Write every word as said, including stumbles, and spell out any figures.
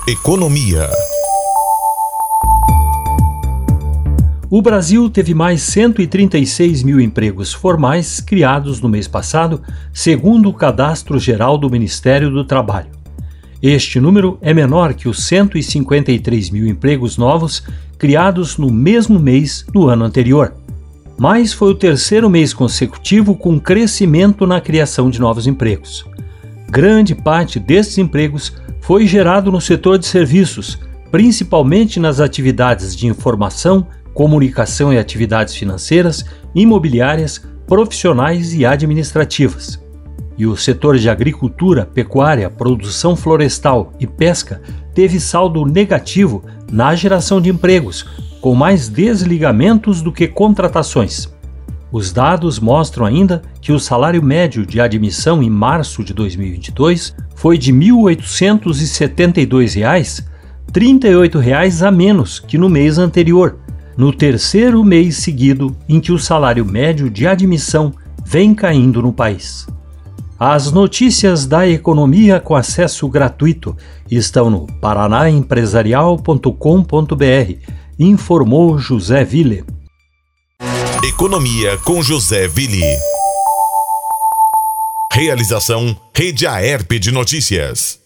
Economia. O Brasil teve mais cento e trinta e seis mil empregos formais criados no mês passado, segundo o Cadastro Geral do Ministério do Trabalho. Este número é menor que os cento e cinquenta e três mil empregos novos criados no mesmo mês do ano anterior. Mas foi o terceiro mês consecutivo com crescimento na criação de novos empregos. Grande parte desses empregos foi gerado no setor de serviços, principalmente nas atividades de informação, comunicação e atividades financeiras, imobiliárias, profissionais e administrativas. E o setor de agricultura, pecuária, produção florestal e pesca teve saldo negativo na geração de empregos, com mais desligamentos do que contratações. Os dados mostram ainda que o salário médio de admissão em março de dois mil e vinte e dois foi de mil oitocentos e setenta e dois reais, trinta e oito reais a menos que no mês anterior, no terceiro mês seguido em que o salário médio de admissão vem caindo no país. As notícias da economia com acesso gratuito estão no paraná empresarial ponto com ponto br, informou José Ville. Economia com José Ville. Realização Rede Aerp de Notícias.